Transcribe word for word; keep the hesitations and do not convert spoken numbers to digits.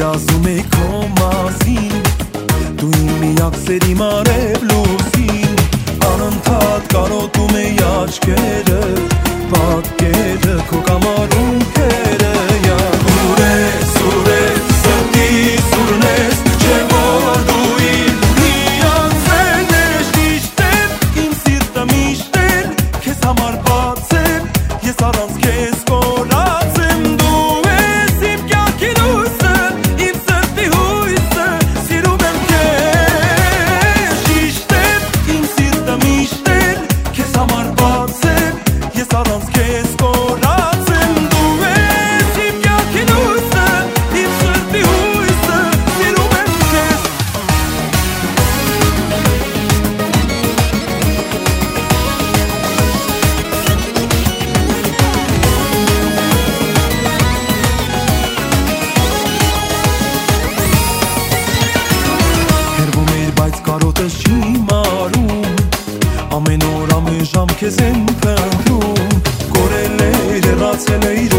երազում էի քո մասին, դու իմ միակ սերի մարև լուսին, անընդհատ կարոտում էի աչքերը, պատկերը քո կամարունքերը, ուր ես, ուր ես, սրտիս ուրն ես, չէ որ դու իմ միակ սերն ես, միշտ եմ, իմ սիրտը միշտ եմ, քեզ համար բաց եմ, ես առանց քեզ կորած եմ, դու ես իմ կյանքի լույսը, իմ սրտի հույսը, սիրում եմ քեզ, միշտ եմ, իմ սիրտը միշտ եմ, քեզ համար բաց եմ, ես առանց քեզ կորած եմ, դու ես իմ կյանքի լույսը, իմ սրտի հույսը, սիրում եմ քեզ։ Հերվում էր, բայց կարոտես չի մարում, ամեն օր ամեն ժամ քեզ եմ փնտրում, կորել էր, հեռացել էիր